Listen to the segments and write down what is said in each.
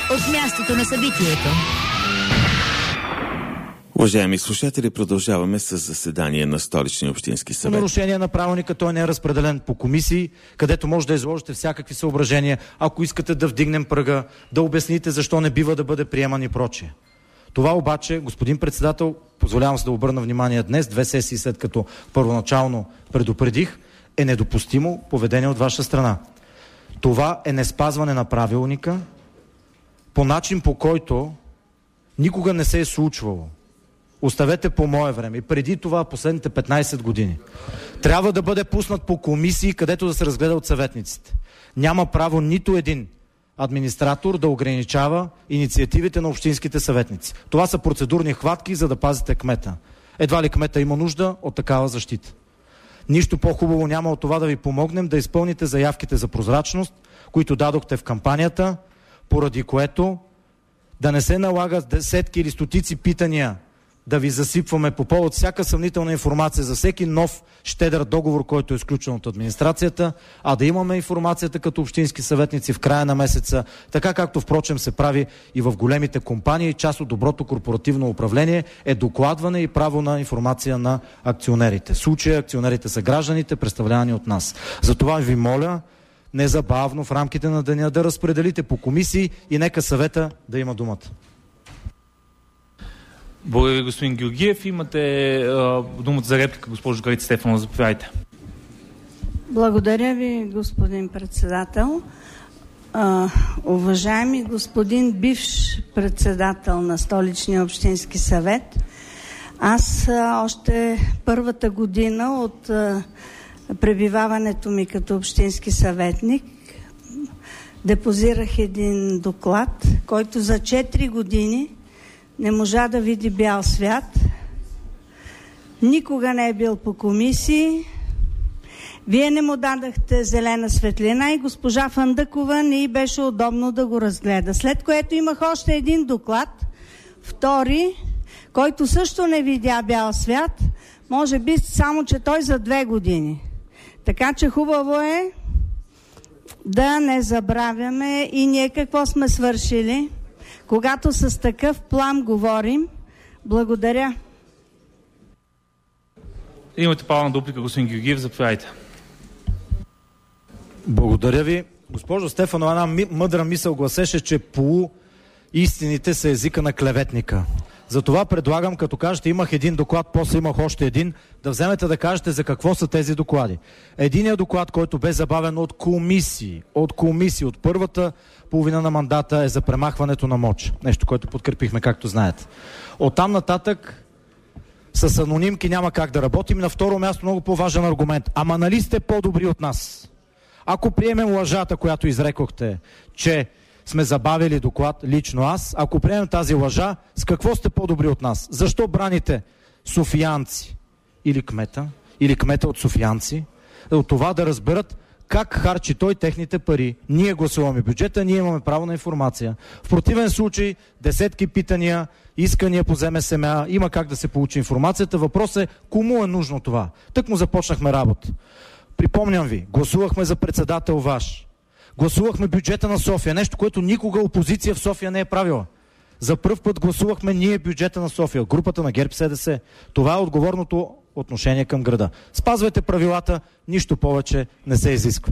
от мястото на събитието. Уважаеми слушатели, продължаваме с заседание на Столичния общински съвет. По нарушение на правилника той не е разпределен по комисии, където може да изложите всякакви съображения, ако искате да вдигнем прага, да обясните защо не бива да бъде приеман и прочее. Това обаче, господин председател, позволявам се да обърна внимание днес, 2 сесии след като първоначално предупредих, е недопустимо поведение от ваша страна. Това е неспазване на правилника по начин, по който никога не се е случвало. Оставете по мое време. И преди това, последните 15 години. Трябва да бъде пуснат по комисии, където да се разгледа от съветниците. Няма право нито един администратор да ограничава инициативите на общинските съветници. Това са процедурни хватки, за да пазите кмета. Едва ли кмета има нужда от такава защита. Нищо по-хубаво няма от това да ви помогнем да изпълните заявките за прозрачност, които дадохте в кампанията, поради което да не се налагат десетки или стотици питания да ви засипваме по повод всяка съмнителна информация за всеки нов щедър договор, който е изключен от администрацията, а да имаме информацията като общински съветници в края на месеца, така както впрочем се прави и в големите компании. Част от доброто корпоративно управление е докладване и право на информация на акционерите. В случая акционерите са гражданите, представлявани от нас. Затова ви моля незабавно в рамките на деня да разпределите по комисии и нека съвета да има думата. Благодаря, господин Георгиев. Имате думата за реплика, госпожо Галица Стефанова. Заповядайте. Благодаря ви, господин председател. Уважаеми господин бивш председател на Столичния общински съвет, аз още първата година от пребиваването ми като общински съветник депозирах един доклад, който за 4 години не можа да види бял свят. Никога не е бил по комисии. Вие не му дадахте зелена светлина и госпожа Фандъкова не й беше удобно да го разгледа. След което имах още един доклад, втори, който също не видя бял свят, може би само, че той за 2 години. Така че хубаво е да не забравяме и ние какво сме свършили, когато с такъв план говорим. Благодаря. Имате право на дуплика, господин Георгиев. Заповядайте. Благодаря ви. Госпожо Стефанова, една мъдра мисъл гласеше, че полуистините са езика на клеветника. Затова предлагам, като кажете, имах един доклад, после имах още един, да вземете да кажете за какво са тези доклади. Единият доклад, който бе забавен от комисии, от първата половина на мандата, е за премахването на моч. Нещо, което подкрепихме, както знаете. Оттам нататък с анонимки няма как да работим. На второ място много по-важен аргумент. Ама нали сте по-добри от нас? Ако приемем лъжата, която изрекохте, че сме забавили доклад, лично аз, ако приемем тази лъжа, с какво сте по-добри от нас? Защо браните софиянци или кмета от софиянци, от това да разберат как харчи той техните пари? Ние гласуваме бюджета, ние имаме право на информация. В противен случай, десетки питания, искания по ЗМСМА, има как да се получи информацията. Въпросът е, кому е нужно това? Тък му започнахме работа. Припомням ви, гласувахме за председател ваш. Гласувахме бюджета на София, нещо, което никога опозиция в София не е правила. За пръв път гласувахме ние бюджета на София, групата на ГЕРБ-СДС. Това е отговорното отношение към града. Спазвайте правилата, нищо повече не се изисква.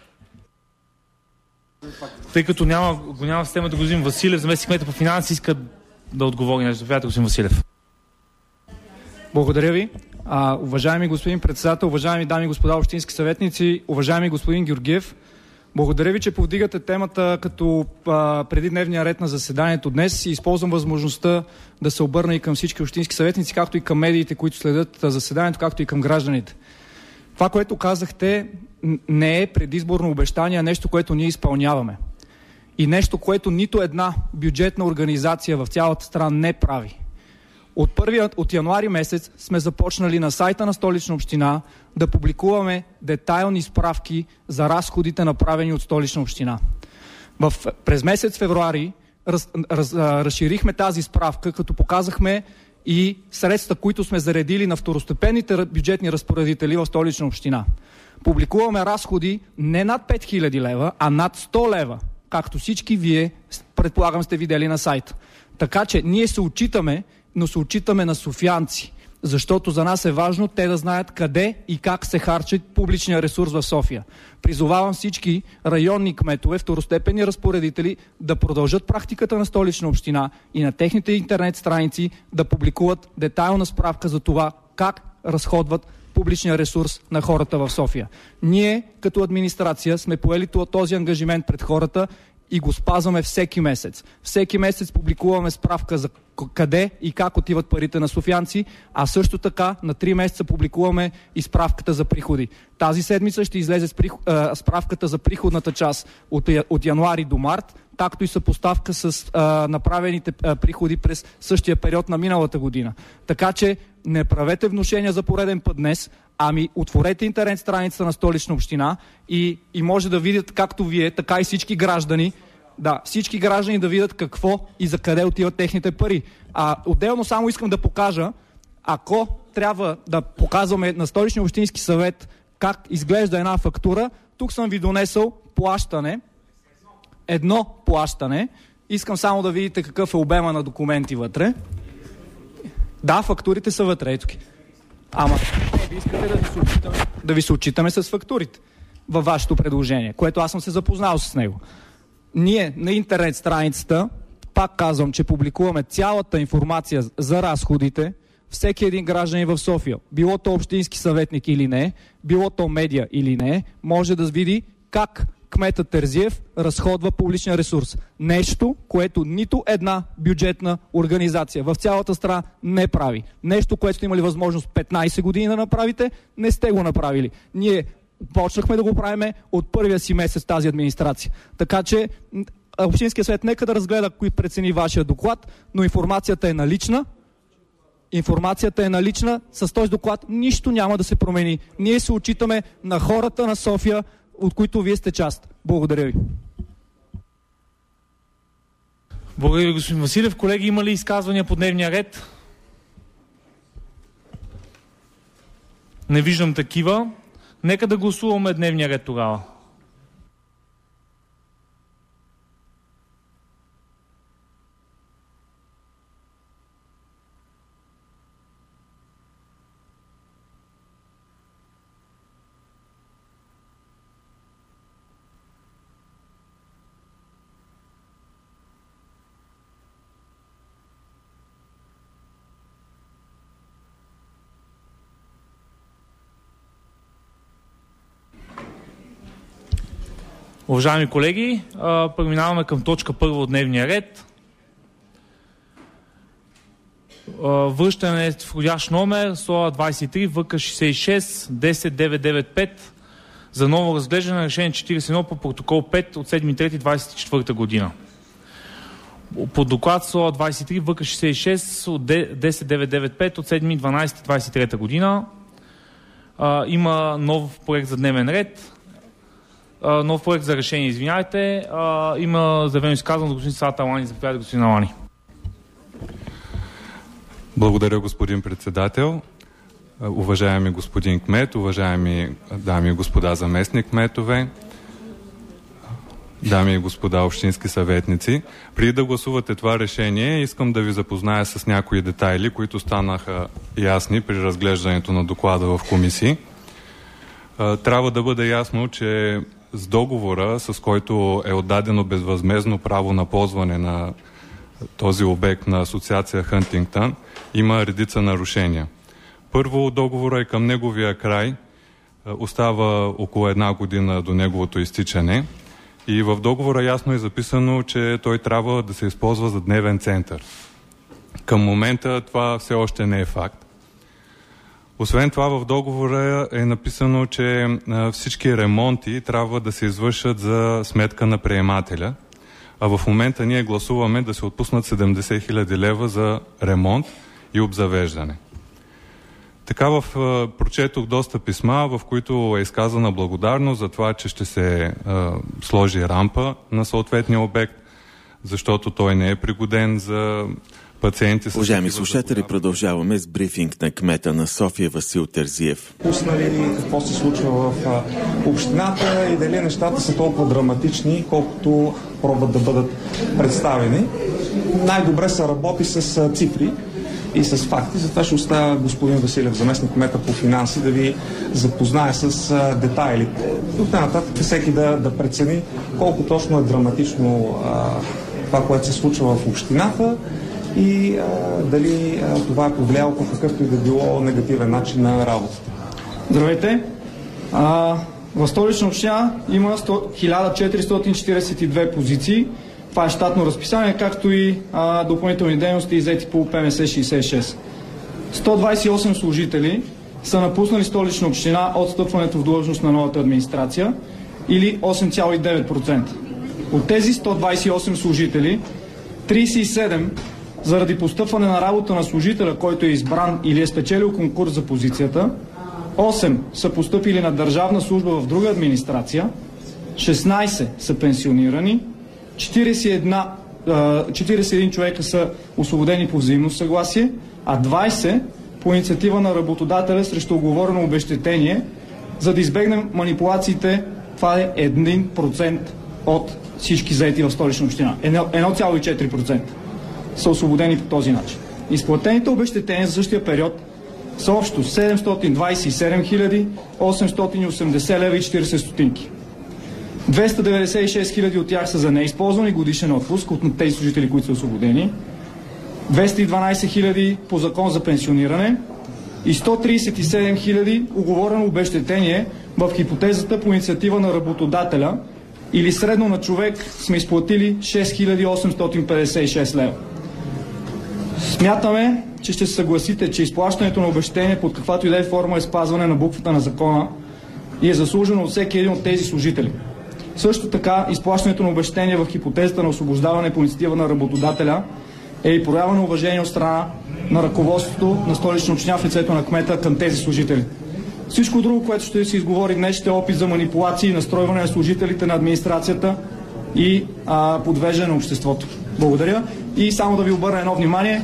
Тъй като го няма в системата господин Василев, заместник-кмета по финанси, иска да отговори нещо. Заповядайте, господин Василев. Благодаря ви. Уважаеми господин председател, уважаеми дами и господа общински съветници, уважаеми господин Георгиев, благодаря ви, че повдигате темата като преди дневния ред на заседанието днес и използвам възможността да се обърна и към всички общински съветници, както и към медиите, които следят заседанието, както и към гражданите. Това, което казахте, не е предизборно обещание, а нещо, което ние изпълняваме. И нещо, което нито една бюджетна организация в цялата страна не прави. От януари месец сме започнали на сайта на Столична община да публикуваме детайлни справки за разходите, направени от Столична община. През месец февруари разширихме тази справка, като показахме и средства, които сме заредили на второстепенните бюджетни разпоредители в Столична община. Публикуваме разходи не над 5000 лева, а над 100 лева, както всички вие предполагам сте видели на сайта. Така че ние се отчитаме, но се отчитаме на софиянци, защото за нас е важно те да знаят къде и как се харчи публичния ресурс в София. Призовавам всички районни кметове, второстепенни разпоредители да продължат практиката на Столична община и на техните интернет страници да публикуват детайлна справка за това как разходват публичния ресурс на хората в София. Ние като администрация сме поели този ангажимент пред хората и го спазваме всеки месец. Всеки месец публикуваме справка за къде и как отиват парите на софиянци, а също така на 3 месеца публикуваме и справката за приходи. Тази седмица ще излезе справката за приходната част от януари до март, както и съпоставка с направените приходи през същия период на миналата година. Така че не правете внушения за пореден път днес, ами отворете интернет страницата на Столична община и може да видят както вие, така и всички граждани, всички граждани да видят какво и за къде отиват техните пари. Отделно само искам да покажа, ако трябва да показваме на Столичния общински съвет как изглежда една фактура, тук съм ви донесъл плащане, едно плащане. Искам само да видите какъв е обема на документи вътре. Да, фактурите са вътре, ето ги. Ама ви искате да ви се отчитаме с фактурите във вашето предложение, което аз съм се запознал с него. Ние на интернет страницата, пак казвам, че публикуваме цялата информация за разходите. Всеки един гражданин в София, било то общински съветник или не, било то медия или не, може да види как кметът Терзиев разходва публичния ресурс. Нещо, което нито една бюджетна организация в цялата страна не прави. Нещо, което сте имали възможност 15 години да направите, не сте го направили. Ние почнахме да го правиме от първия си месец тази администрация. Така че Общинския съвет нека да разгледа кои прецени вашия доклад, но информацията е налична. Информацията е налична. С този доклад нищо няма да се промени. Ние се отчитаме на хората на София, от които вие сте част. Благодаря ви. Благодаря ви, господин Василев. Колеги, има ли изказвания по дневния ред? Не виждам такива. Нека да гласуваме дневния ред тогава. Уважаеми колеги, преминаваме към точка първа от дневния ред. Връщане в входящ номер СОА-23 ВК-66 10995 за ново разглеждане на решение 41 по протокол 5 от 7.3.24 година. По доклад СОА-23 ВК-66 от 10995 от 7.12.23 година има нов проект за дневен ред. Нов проект за решение, извинявайте. Има заявено изказване от господин Савата Алани. Заповядайте, господин Алани. Благодаря, господин председател. Уважаеми господин кмет, уважаеми дами и господа заместник кметове, дами и господа общински съветници. Преди да гласувате това решение, искам да ви запозная с някои детайли, които станаха ясни при разглеждането на доклада в комисии. Трябва да бъде ясно, че с договора, с който е отдадено безвъзмездно право на ползване на този обект на Асоциация Хантингтън, има редица нарушения. Първо, договора е към неговия край, остава около 1 година до неговото изтичане и в договора ясно е записано, че той трябва да се използва за дневен център. Към момента това все още не е факт. Освен това, в договора е написано, че всички ремонти трябва да се извършат за сметка на приемателя, а в момента ние гласуваме да се отпуснат 70 000 лева за ремонт и обзавеждане. Така прочетох доста писма, в които е изказана благодарност за това, че ще се сложи рампа на съответния обект, защото той не е пригоден за пациенти с... Уважаеми слушатели, продължаваме с брифинг на кмета на София Васил Терзиев. Пуснали какво се случва в общината и дали нещата са толкова драматични, колкото пробват да бъдат представени. Най-добре се работи с цифри и с факти. Затова ще оставя господин Василев, заместник кмета по финанси, да ви запознае с детайлите. От нататък всеки да прецени колко точно е драматично това, което се случва в общината и дали това е повлияло по какъвто и да било негативен начин на работата. Здравейте! В Столична община има 1442 позиции. Това е щатно разписание, както и допълнителни дейности, иззети по ПМС 66. 128 служители са напуснали Столична община от стъпването в длъжност на новата администрация, или 8,9%. От тези 128 служители, 37 заради постъпване на работа на служителя, който е избран или е спечелил конкурс за позицията, 8 са постъпили на държавна служба в друга администрация, 16 са пенсионирани, 41 човека са освободени по взаимно съгласие, а 20 по инициатива на работодателя срещу уговорено обезщетение, за да избегнем манипулациите. Това е 1% от всички заети в Столична община. 1,4% са освободени по този начин. Изплатените обезщетения за същия период са общо 727 880 лева и 40 стотинки. 296 хиляди от тях са за неизползвани годишен отпуск от тези служители, които са освободени, 212 хиляди по закон за пенсиониране и 137 хиляди уговорено обезщетение в хипотезата по инициатива на работодателя, или средно на човек сме изплатили 6856 лева. Смятаме, че ще се съгласите, че изплащането на обезщетение под каквато и да е форма е спазване на буквата на закона и е заслужено от всеки един от тези служители. Също така, изплащането на обезщетение в хипотезата на освобождаване по инициатива на работодателя е и проява на уважение от страна на ръководството на Столична община в лицето на кмета към тези служители. Всичко друго, което ще се изговори днес, ще е опит за манипулации и настройване на служителите на администрацията и подвеждане на обществото. Благодаря. И само да ви обърна едно внимание,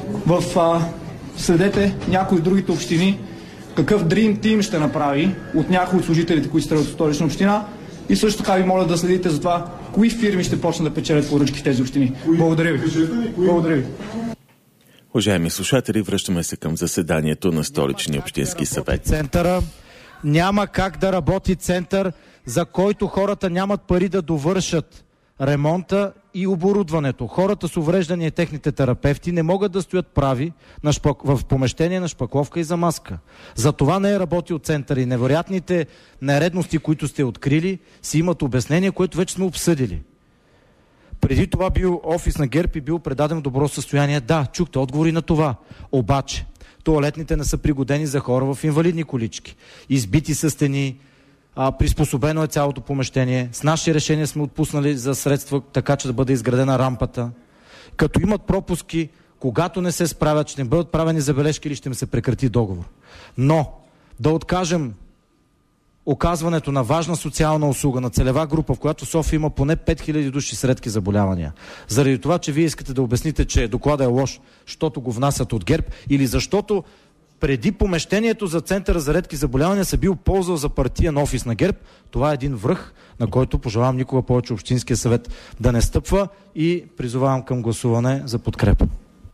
следете някои от другите общини какъв Dream Team ще направи от някои от служителите, които сте от Столична община, и също така ви моля да следите за това кои фирми ще почнат да печелят поръчки в тези общини. Благодаря ви. Благодаря ви. Уважаеми слушатели, връщаме се към заседанието на Столичния общински съвет. Центъра няма как да работи център, за който хората нямат пари да довършат ремонта и оборудването. Хората с увреждания и техните терапевти не могат да стоят прави в помещение на шпакловка и замазка. За това не е работил център и невероятните нередности, които сте открили, си имат обяснение, което вече сме обсъдили. Преди това бил офис на ГЕРБ и бил предаден в добро състояние. Да, чухте отговори на това. Обаче, тоалетните не са пригодени за хора в инвалидни колички. Избити са стени, приспособено е цялото помещение. С наши решения сме отпуснали за средства, така че да бъде изградена рампата. Като имат пропуски, когато не се справят, ще им бъдат правени забележки или ще им се прекрати договор. Но да откажем оказването на важна социална услуга на целева група, в която София има поне 5000 души с редки заболявания, заради това, че вие искате да обясните, че докладът е лош, защото го внасят от ГЕРБ, или защото преди помещението за центъра за редки заболявания са бил ползвал за партиен офис на ГЕРБ, това е един връх, на който пожелавам никога повече Общинския съвет да не стъпва, и призовавам към гласуване за подкрепа.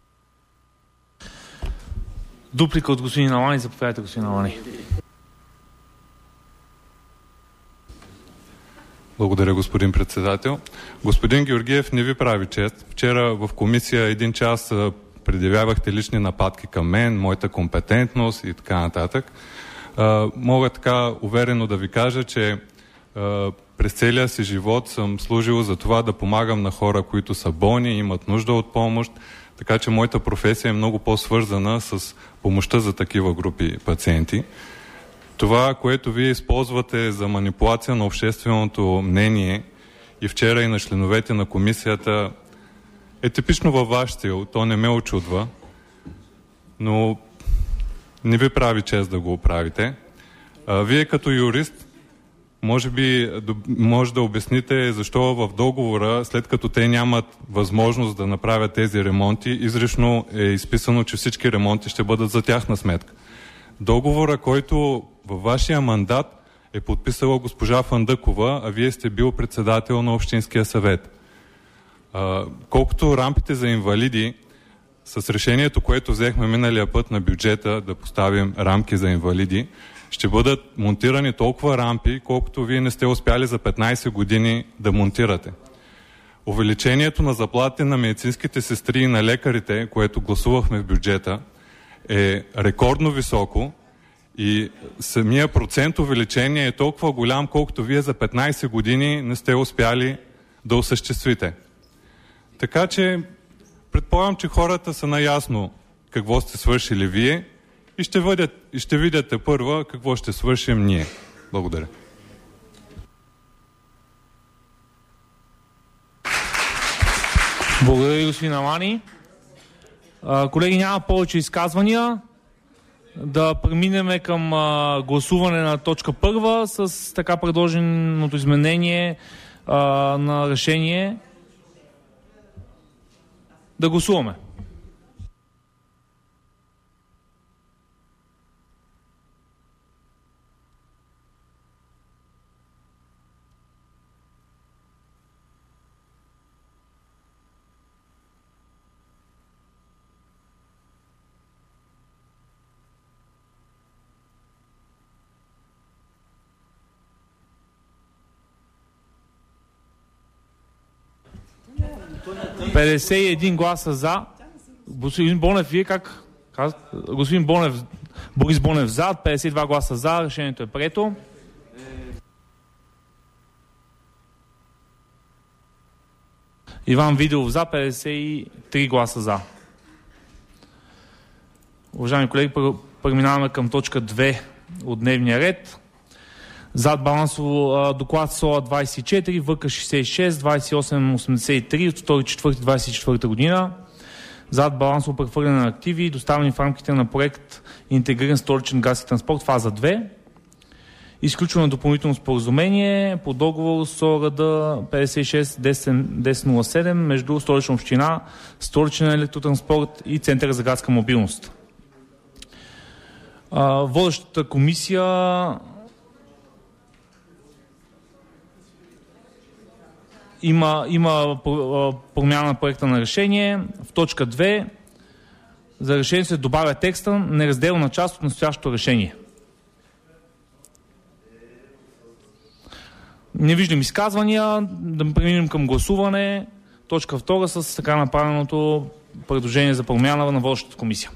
Дуплика от господин Алани. Заповядайте, господин Алани. Благодаря, господин председател. Господин Георгиев, не ви прави чест. Вчера в комисия 1 час предявявахте лични нападки към мен, моята компетентност и така нататък. Мога така уверено да ви кажа, че през целия си живот съм служил за това да помагам на хора, които са болни и имат нужда от помощ, така че моята професия е много по-свързана с помощта за такива групи пациенти. Това, което вие използвате за манипулация на общественото мнение и вчера и на членовете на комисията, е типично във ваш стил. То не ме очудва, но не ви прави чест да го правите. Вие като юрист Може би може да обясните защо в договора, след като те нямат възможност да направят тези ремонти, изрично е изписано, че всички ремонти ще бъдат за тяхна сметка. Договора, който във вашия мандат е подписала госпожа Фандъкова, а вие сте бил председател на Общинския съвет. Колкото рампите за инвалиди, с решението, което взехме миналия път на бюджета да поставим рамки за инвалиди, ще бъдат монтирани толкова рампи, колкото вие не сте успяли за 15 години да монтирате. Увеличението на заплатите на медицинските сестри и на лекарите, което гласувахме в бюджета, е рекордно високо и самия процент увеличение е толкова голям, колкото вие за 15 години не сте успяли да осъществите. Така че предполагам, че хората са наясно какво сте свършили вие и ще видят първа какво ще свършим ние. Благодаря. Благодаря ви, господин Алани. Колеги, няма повече изказвания. Да преминем към гласуване на точка първа с така предложеното изменение на решение. Да гласуваме. ...51 гласа за. Господин Бонев, вие как? Господин Бонев, Борис Бонев за, 52 гласа за. Решението е прието. Иван Виделов за, 53 гласа за. Уважаеми колеги, преминаваме към точка 2 от дневния ред. Зад балансово доклад СОА 24, ВК 66, 2883 от 2.4.24 година. Зад балансово прехвърляне на активи, доставени в рамките на проект Интегриран столичен газ и транспорт, фаза 2. Изключване на допълнително споразумение по договор СОРД 56-1007 между Столична община, Столичен електротранспорт и Центъра за градска мобилност. Водещата комисия има промяна на проекта на решение. В точка 2 за решение се добавя текста неразделна част от настоящото решение. Не виждам изказвания. Да преминем към гласуване. Точка 2 с така направеното предложение за промяна на водещата комисия.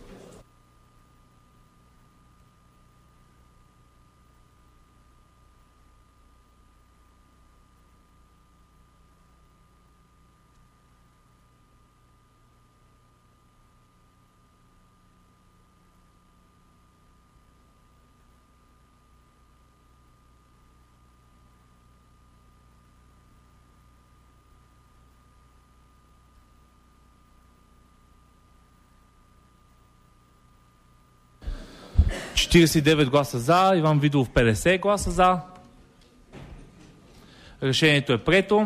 – 49 гласа за, Иван Видов 50 гласа за. Решението е прието.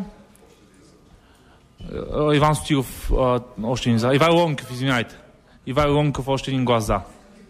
Иван Стилов още един за. Ивайло Лонков, извинявайте. Ивайло Лонков още един глас за.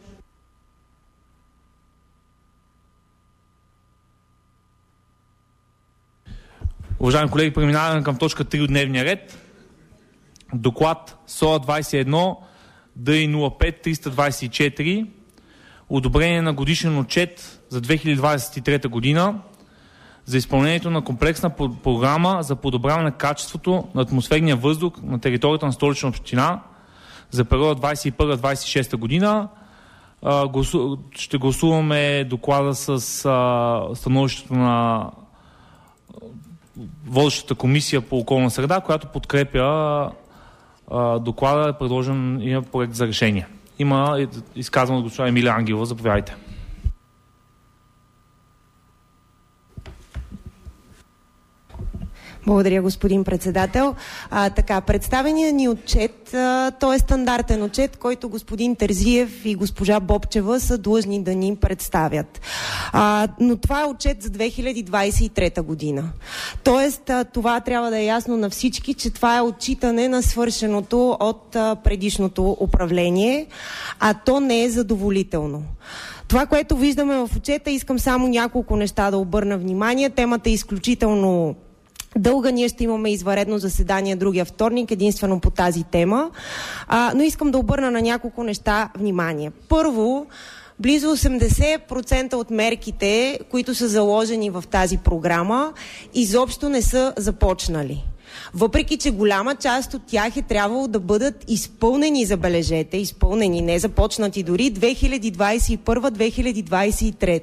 Уважаеми колеги, преминаваме към точка 3 от дневния ред. Доклад СОА 21 ДИ-05 324. Одобрение на годишен отчет за 2023 година за изпълнението на комплексна програма за подобряване на качеството на атмосферния въздух на територията на Столична община за периода 2021-2026 година. Ще гласуваме доклада с становището на водещата комисия по околна среда, която подкрепя доклада, е предложен и проект за решение. Има изказване от госпожа Емилия Ангелова. Заповядайте. Благодаря, господин председател. Така, представения ни отчет, той е стандартен отчет, който господин Терзиев и госпожа Бобчева са длъжни да ни представят. Но това е отчет за 2023 година. Тоест, това трябва да е ясно на всички, че това е отчитане на свършеното от предишното управление, а то не е задоволително. Това, което виждаме в отчета, искам само няколко неща да обърна внимание. Темата е изключително дълга. Ние ще имаме извънредно заседание другия вторник, единствено по тази тема. Но искам да обърна на няколко неща внимание. Първо, близо 80% от мерките, които са заложени в тази програма, изобщо не са започнали. Въпреки че голяма част от тях е трябвало да бъдат изпълнени, забележете, изпълнени, не започнати дори 2021-2023.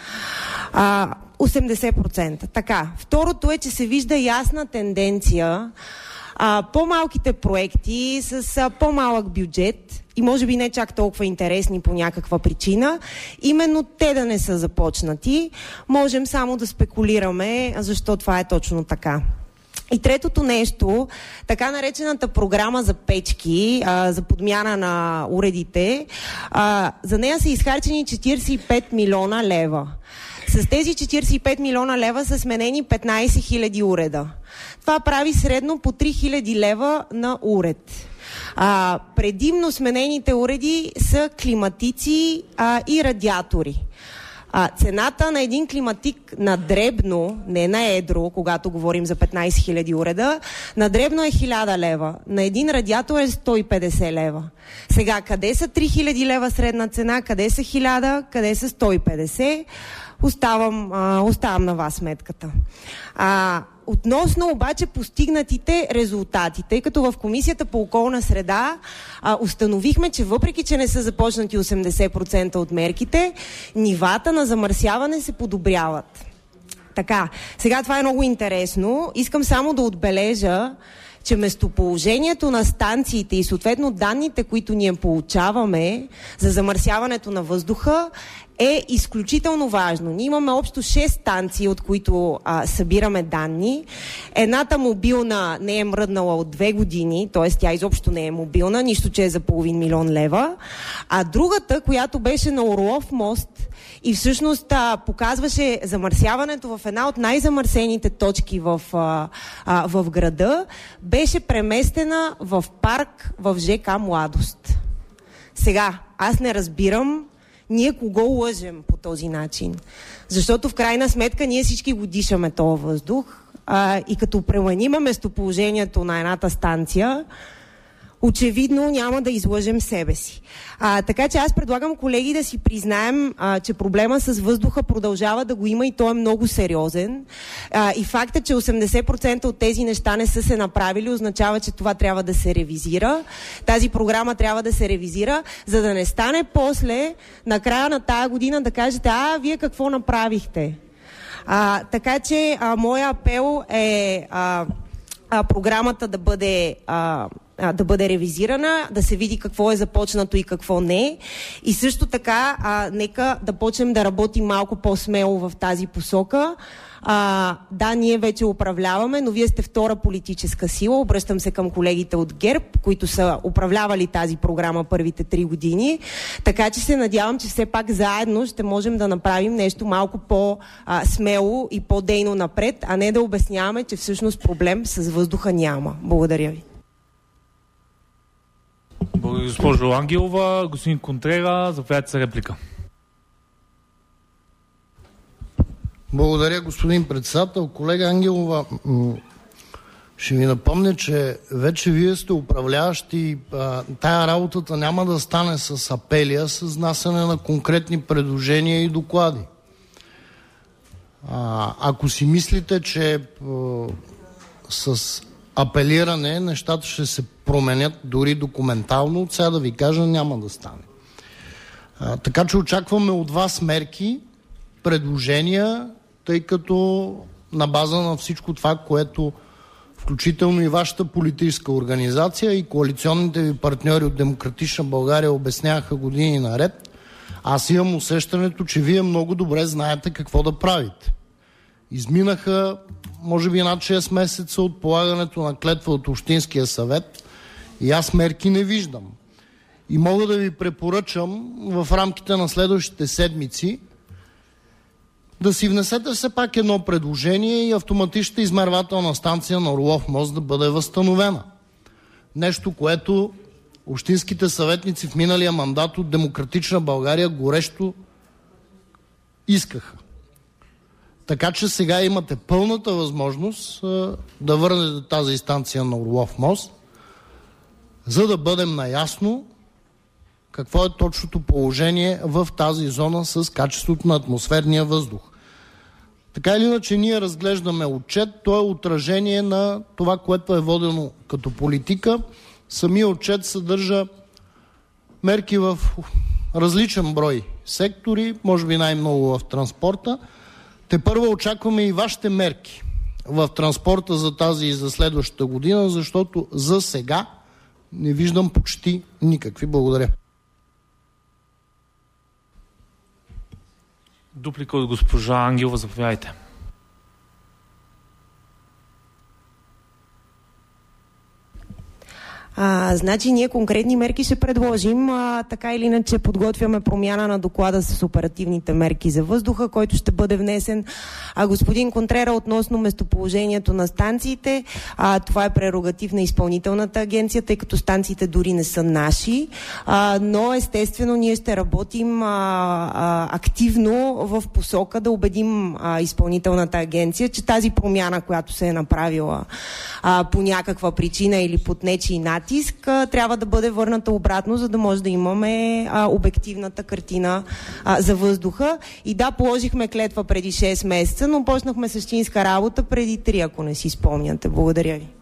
80%. Така. Второто е, че се вижда ясна тенденция по-малките проекти с по-малък бюджет и може би не чак толкова интересни по някаква причина, именно те да не са започнати. Можем само да спекулираме защо това е точно така. И третото нещо, така наречената програма за печки, за подмяна на уредите, за нея са изхарчени 45 милиона лева. С тези 45 милиона лева са сменени 15 000 уреда. Това прави средно по 3 000 лева на уред. Предимно сменените уреди са климатици и радиатори. Цената на един климатик на дребно, не на едро, когато говорим за 15 000 уреда, на дребно е 1000 лева, на един радиатор е 150 лева. Сега, къде са 3000 лева средна цена, къде са 1000, къде са 150? Оставам на вас сметката. Относно обаче постигнатите резултати, тъй като в Комисията по околна среда установихме, че въпреки, че не са започнати 80% от мерките, нивата на замърсяване се подобряват. Така, сега това е много интересно. Искам само да отбележа, че местоположението на станциите и съответно данните, които ние получаваме за замърсяването на въздуха, е изключително важно. Ние имаме общо 6 станции, от които събираме данни. Едната мобилна не е мръднала от 2 години, т.е. тя изобщо не е мобилна, нищо, че е за половин милион лева. А другата, която беше на Орлов мост и всъщност показваше замърсяването в една от най-замърсените точки в града, беше преместена в парк в ЖК Младост. Сега, аз не разбирам ние кого лъжем по този начин. Защото в крайна сметка ние всички го дишаме този въздух и като премениме местоположението на едната станция, очевидно няма да излъжем себе си. Така че аз предлагам, колеги, да си признаем, че проблема с въздуха продължава да го има и той е много сериозен. И факта, че 80% от тези неща не са се направили, означава, че това трябва да се ревизира. Тази програма трябва да се ревизира, за да не стане после, на края на тая година, да кажете, вие какво направихте? Така че моя апел е програмата да бъде ревизирана, да се види какво е започнато и какво не. И също така, нека да почнем да работим малко по-смело в тази посока. Да, ние вече управляваме, но вие сте втора политическа сила. Обръщам се към колегите от ГЕРБ, които са управлявали тази програма първите 3 години. Така че се надявам, че все пак заедно ще можем да направим нещо малко по-смело и по-дейно напред, а не да обясняваме, че всъщност проблем с въздуха няма. Благодаря ви. Благодаря, госпожо Ангелова. Господин Контрера, заповядайте за реплика. Благодаря, господин председател. Колега Ангелова, ще ви напомня, че вече вие сте управляващи. Тая работата няма да стане с апели, а с внасяне на конкретни предложения и доклади. Ако си мислите, че с апелиране нещата ще се променят дори документално, от сега да ви кажа, няма да стане. Така че очакваме от вас мерки, предложения, тъй като на база на всичко това, което включително и вашата политическа организация и коалиционните ви партньори от Демократична България обясняваха години наред, аз имам усещането, че вие много добре знаете какво да правите. Изминаха може би над 6 месеца от полагането на клетва от Общинския съвет и аз мерки не виждам. И мога да ви препоръчам в рамките на следващите седмици да си внесете все пак едно предложение и автоматичната измервателна станция на Орлов мост да бъде възстановена. Нещо, което общинските съветници в миналия мандат от Демократична България горещо искаха. Така че сега имате пълната възможност да върнете тази станция на Орлов мост, за да бъдем наясно какво е точното положение в тази зона с качеството на атмосферния въздух. Така или иначе ние разглеждаме отчет, то е отражение на това, което е водено като политика. Самия отчет съдържа мерки в различен брой сектори, може би най-много в транспорта. Тепърва очакваме и вашите мерки в транспорта за тази и за следващата година, защото за сега не виждам почти никакви. Благодаря. Дуплика от госпожа Ангелова, заповядайте. Значи ние конкретни мерки ще предложим, така или иначе подготвяме промяна на доклада с оперативните мерки за въздуха, който ще бъде внесен. Господин Контрера, относно местоположението на станциите, това е прерогатив на изпълнителната агенция, тъй като станциите дори не са наши, но естествено ние ще работим активно в посока да убедим изпълнителната агенция, че тази промяна, която се е направила по някаква причина или под нечий натиск, трябва да бъде върната обратно, за да може да имаме обективната картина за въздуха. И да, положихме клетва преди 6 месеца, но почнахме същинска работа преди 3, ако не си спомняте. Благодаря ви.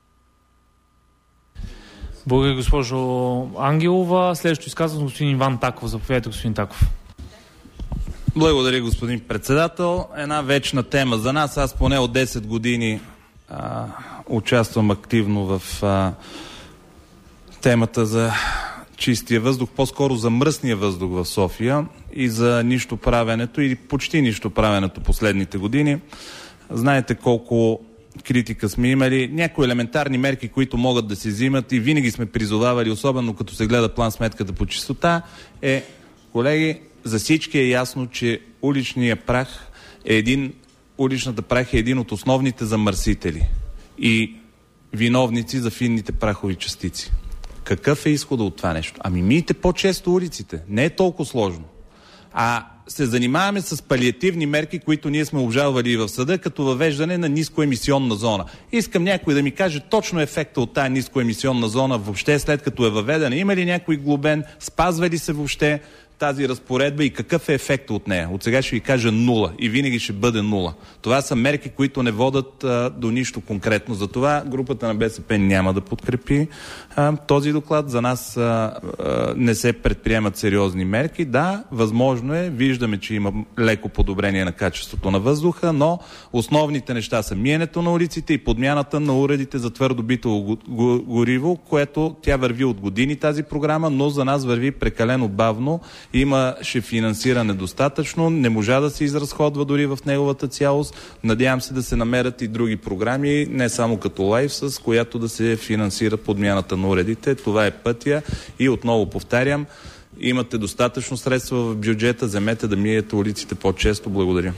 Благодаря, госпожо Ангелова. Следващото изказване господин Иван Таков. Заповядайте, господин Таков. Благодаря, господин председател. Една вечна тема за нас. Аз поне от 10 години участвам активно в темата за чистия въздух, по-скоро за мръсния въздух в София и за нищо правенето или почти нищо правенето последните години. Знаете колко критика сме имали, някои елементарни мерки, които могат да се взимат и винаги сме призовавали, особено като се гледа план сметката по чистота, колеги, за всички е ясно, че уличният прах уличната прах е един от основните замърсители и виновници за финните прахови частици. Какъв е изходът от това нещо? Мийте по-често улиците. Не е толкова сложно. Се занимаваме с палиативни мерки, които ние сме обжалвали в съда, като въвеждане на нискоемисионна зона. Искам някой да ми каже точно ефекта от тая нискоемисионна зона въобще, след като е въведена. Има ли някой глобен? Спазва ли се въобще тази разпоредба и какъв е ефектът от нея? От сега ще ви кажа 0 и винаги ще бъде 0. Това са мерки, които не водят до нищо конкретно. Затова групата на БСП няма да подкрепи този доклад. За нас не се предприемат сериозни мерки. Да, възможно е, виждаме, че има леко подобрение на качеството на въздуха, но основните неща са миенето на улиците и подмяната на уредите за твърдо битово гориво, което тя върви от години тази програма, но за нас върви прекалено бавно. Имаше финансиране достатъчно, не можа да се изразходва дори в неговата цялост. Надявам се да се намерят и други програми, не само като Лайф, с която да се финансира подмяната на уредите. Това е пътя и отново повтарям, имате достатъчно средства в бюджета, вземете да миете улиците по-често. Благодаря.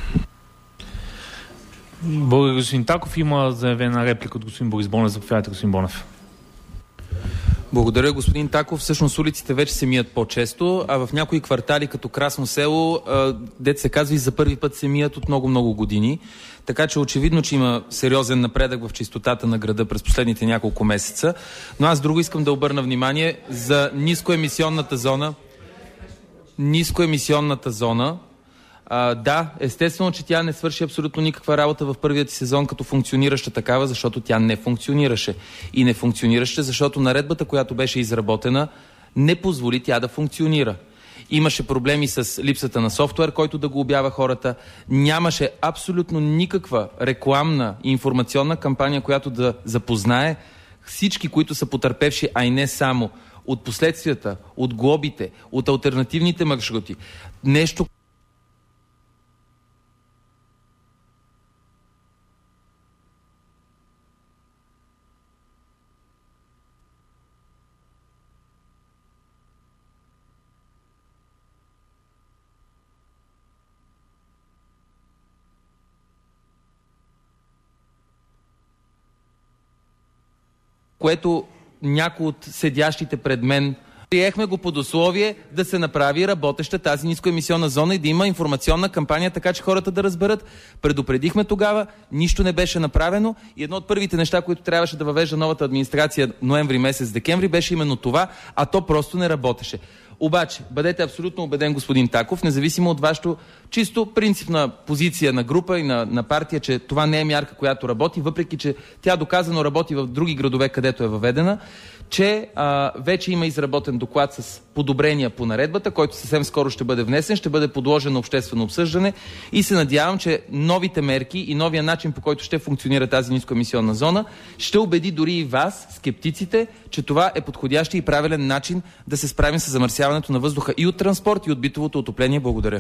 Благодаря, господин Таков. Има заявена реплика от господин Борис Бонев. Заповядайте, господин Бонев. Благодаря, господин Таков. Всъщност улиците вече се мият по-често, а в някои квартали, като Красно село, дето се казва, и за първи път се мият от много-много години. Така че очевидно, че има сериозен напредък в чистотата на града през последните няколко месеца. Но аз друго искам да обърна внимание за нискоемисионната зона. Да, естествено, че тя не свърши абсолютно никаква работа в първият сезон като функционираща такава, защото тя не функционираше. И не функционираше, защото наредбата, която беше изработена, не позволи тя да функционира. Имаше проблеми с липсата на софтуер, който да го обява хората. Нямаше абсолютно никаква рекламна и информационна кампания, която да запознае всички, които са потърпевши, а и не само, от последствията, от глобите, от алтернативните маршрути. Нещо, което някои от седящите пред мен приехме го под условие да се направи работеща тази нискоемисионна зона и да има информационна кампания, така че хората да разберат. Предупредихме тогава, нищо не беше направено и едно от първите неща, които трябваше да въвежда новата администрация ноември месец, декември, беше именно това, а то просто не работеше. Обаче, бъдете абсолютно убеден, господин Таков, независимо от вашето чисто принципна позиция на група и на партия, че това не е мярка, която работи, въпреки че тя доказано работи в други градове, където е въведена, че вече има изработен доклад с подобрения по наредбата, който съвсем скоро ще бъде внесен, ще бъде подложен на обществено обсъждане и се надявам, че новите мерки и новия начин, по който ще функционира тази нискоемисионна зона, ще убеди дори и вас, скептиците, че това е подходящ и правилен начин да се справим с замърсяването на въздуха и от транспорт, и от битовото отопление. Благодаря.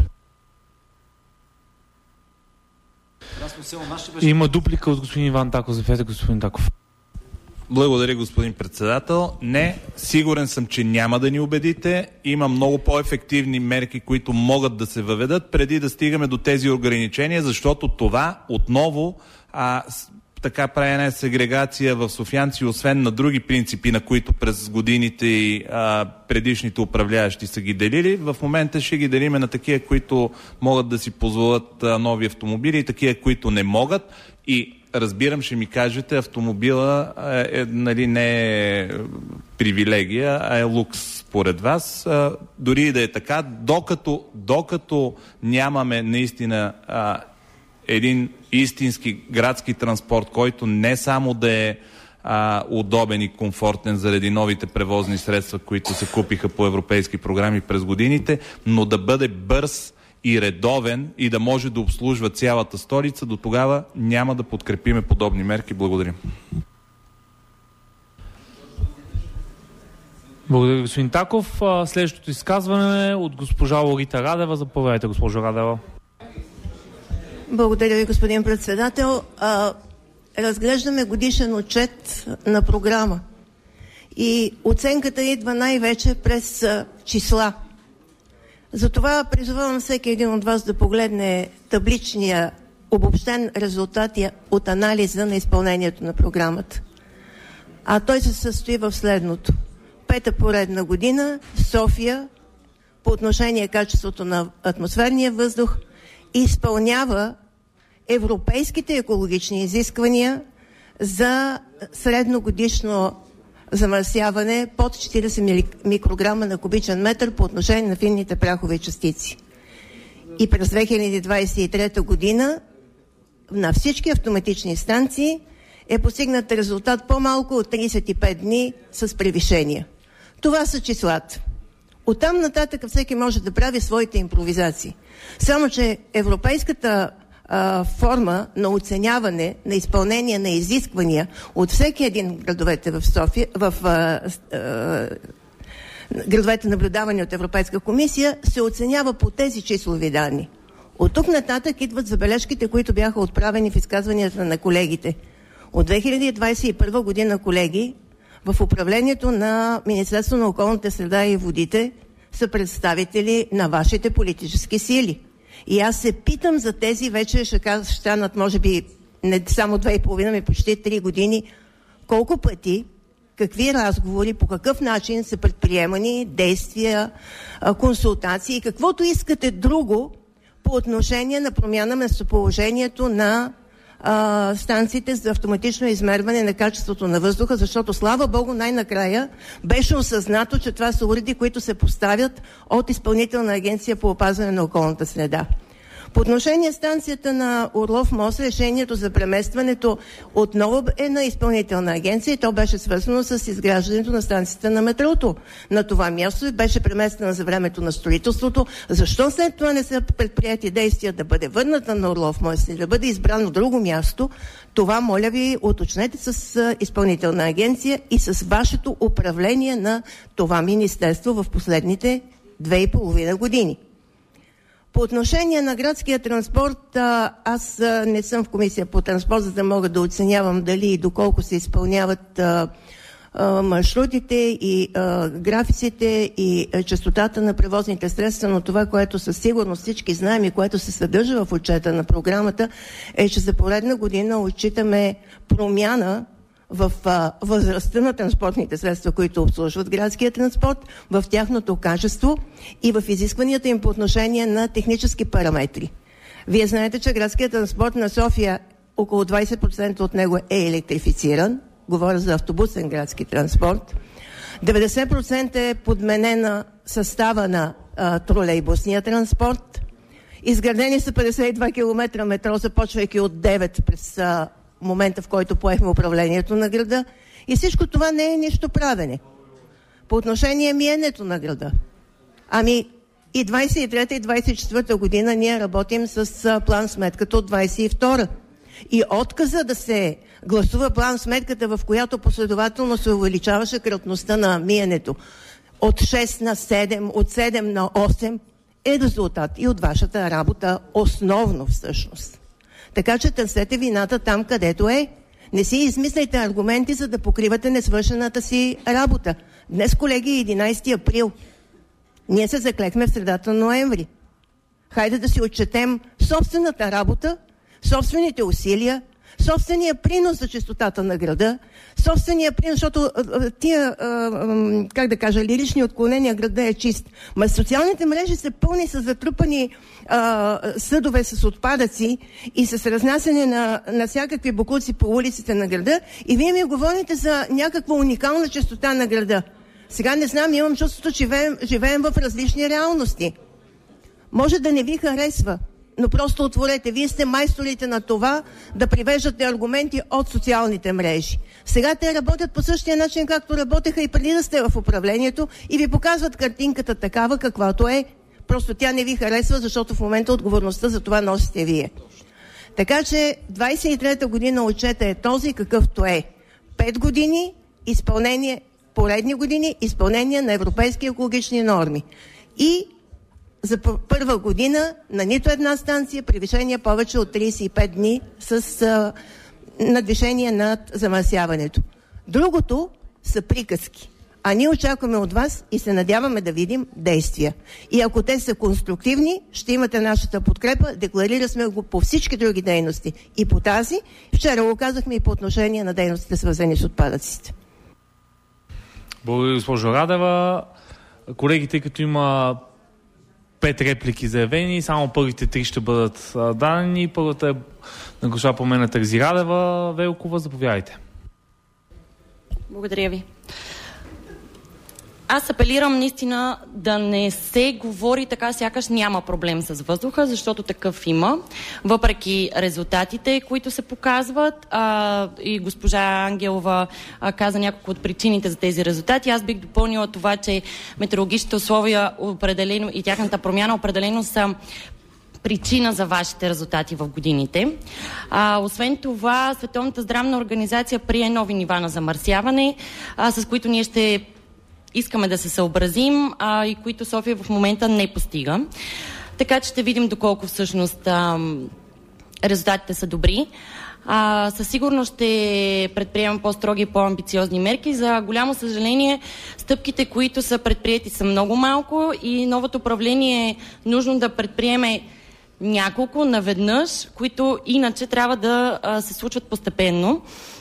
Има дуплика от господин Иван Таков. Заповядайте, господин Таков. Благодаря, господин председател. Не, сигурен съм, че няма да ни убедите. Има много по-ефективни мерки, които могат да се въведат преди да стигаме до тези ограничения, защото това отново така прави една сегрегация в софиянци, освен на други принципи, на които през годините и предишните управляващи са ги делили. В момента ще ги делиме на такива, които могат да си позволят нови автомобили и такива, които не могат. И разбирам, ще ми кажете, автомобила нали, не е привилегия, а е лукс според вас. Дори и да е така, докато нямаме наистина един истински градски транспорт, който не само да е удобен и комфортен заради новите превозни средства, които се купиха по европейски програми през годините, но да бъде бърз и редовен и да може да обслужва цялата столица, до тогава няма да подкрепиме подобни мерки. Благодаря. Благодаря, господин Таков. Следващото изказване е от госпожа Лорита Радева. Заповядайте, госпожо Радева. Благодаря ви, господин председател. Разглеждаме годишен отчет на програма и оценката идва най-вече през числа. Затова призовавам всеки един от вас да погледне табличния обобщен резултат от анализа на изпълнението на програмата. А той се състои в следното. 5-та поредна година София по отношение качеството на атмосферния въздух изпълнява европейските екологични изисквания за средногодишно замърсяване под 40 микрограма на кубичен метър по отношение на финните прахови частици. И през 2023 година на всички автоматични станции е постигнат резултат по-малко от 35 дни с превишения. Това са числата. Оттам нататък всеки може да прави своите импровизации. Само че европейската форма на оценяване, на изпълнение на изисквания от всеки един градовете в София, градовете наблюдавани от Европейска комисия, се оценява по тези числови данни. От тук нататък идват забележките, които бяха отправени в изказванията на колегите. От 2021 година, колеги, в управлението на Министерството на околната среда и водите са представители на вашите политически сили. И аз се питам за тези вече ще станат, може би, не само 2,5, ми почти 3 години, колко пъти, какви разговори, по какъв начин са предприемани действия, консултации, каквото искате друго по отношение на промяна местоположението на станциите за автоматично измерване на качеството на въздуха, защото слава Богу най-накрая беше осъзнато, че това са уреди, които се поставят от Изпълнителна агенция по опазване на околната среда. По отношение станцията на Орлов мост, решението за преместването отново е на Изпълнителна агенция и то беше свързано с изграждането на станцията на метрото. На това място беше преместена за времето на строителството. Защо след това не са предприяти действия да бъде върната на Орлов мост и да бъде избрано друго място? Това, моля ви, уточнете с Изпълнителна агенция и с вашето управление на това министерство в последните 2,5 години. По отношение на градския транспорт, аз не съм в комисия по транспорт, за да мога да оценявам дали и доколко се изпълняват маршрутите и графиците и честотата на превозните средства, но това, което със сигурност всички знаем и което се съдържа в отчета на програмата, е, че за поредна година отчитаме промяна в възрастта на транспортните средства, които обслужват градския транспорт, в тяхното качество и в изискванията им по отношение на технически параметри. Вие знаете, че градският транспорт на София, около 20% от него е електрифициран. Говоря за автобусен градски транспорт. 90% е подменена състава на тролейбусния транспорт. Изградени са 52 км метро, започвайки от 9 през момента, в който поехме управлението на града. И всичко това не е нищо правене. По отношение миенето на града. Ами и 23-та и 24-та година ние работим с план сметката от 22-та. И отказа да се гласува план сметката, в която последователно се увеличаваше кратността на миенето от 6 на 7, от 7 на 8, е резултат и от вашата работа основно всъщност. Така че търсете вината там, където е. Не си измисляйте аргументи, за да покривате несвършената си работа. Днес, колеги, е 11 април. Ние се заклехме в средата на ноември. Хайде да си отчетем собствената работа, собствените усилия, собствения принос за чистотата на града, собствения принос, защото тия, как да кажа, лирични отклонения, града е чист. Ма социалните мрежи са пълни с затрупани съдове с отпадъци и с разнасяне на всякакви боклуци по улиците на града и вие ми говорите за някаква уникална чистота на града. Сега не знам, имам чувството, че живеем в различни реалности. Може да не ви харесва, но просто отворете. Вие сте майсторите на това да привеждате аргументи от социалните мрежи. Сега те работят по същия начин, както работеха и преди да сте в управлението и ви показват картинката такава, каквато е. Просто тя не ви харесва, защото в момента отговорността за това носите вие. Така че 23-та година отчета е този, какъвто е. 5 години изпълнение, поредни години изпълнение на европейски екологични норми. И за първа година на нито една станция превишение повече от 35 дни с надвишение над замърсяването. Другото са приказки. А ние очакваме от вас и се надяваме да видим действия. И ако те са конструктивни, ще имате нашата подкрепа. Декларира сме го по всички други дейности. И по тази, вчера го казахме и по отношение на дейностите, свързани с отпадъците. Благодаря, госпожо Радева. Колеги, тъй като има 5 реплики заявени, само първите 3 ще бъдат дадени. Първата е на госпожа Пламена Терзирадева. Велкова, заповядайте. Благодаря ви. Аз апелирам наистина да не се говори така, сякаш няма проблем с въздуха, защото такъв има. Въпреки резултатите, които се показват, и госпожа Ангелова каза няколко от причините за тези резултати. Аз бих допълнила това, че метеорологичните условия определено и тяхната промяна определено са причина за вашите резултати в годините. Освен това, Световната здравна организация прие нови нива на замърсяване, с които ние ще искаме да се съобразим, и които София в момента не постига. Така че ще видим доколко всъщност резултатите са добри. Със сигурност ще предприемам по-строги и по-амбициозни мерки. За голямо съжаление, стъпките, които са предприети, са много малко и новото управление е нужно да предприеме няколко наведнъж, които иначе трябва да се случват постепенно.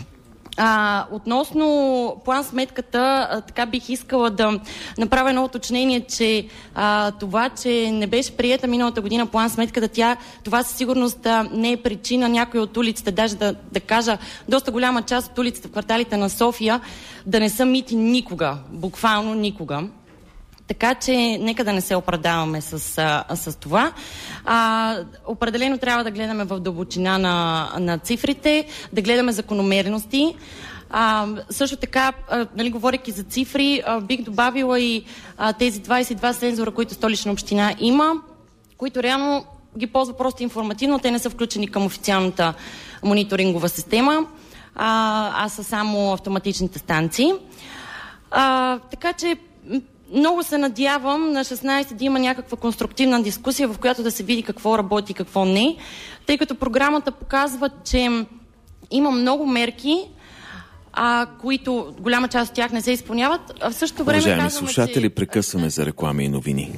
Относно план сметката, така бих искала да направя едно уточнение, че това, че не беше приета миналата година план сметката, това със сигурност не е причина някои от улиците, даже да кажа доста голяма част от улиците в кварталите на София да не са мити никога, буквално никога. Така че нека да не се оправдаваме с това. Определено трябва да гледаме в дълбочина на цифрите, да гледаме закономерности. Също така, говорейки за цифри, бих добавила и тези 22 сензора, които Столична община има, които реално ги ползва просто информативно. Те не са включени към официалната мониторингова система, а са само автоматичните станции. Така че много се надявам на 16 да има някаква конструктивна дискусия, в която да се види какво работи и какво не, тъй като програмата показва, че има много мерки, които голяма част от тях не се изпълняват. А в същото време уважаеми казваме, слушатели, прекъсваме за реклами и новини.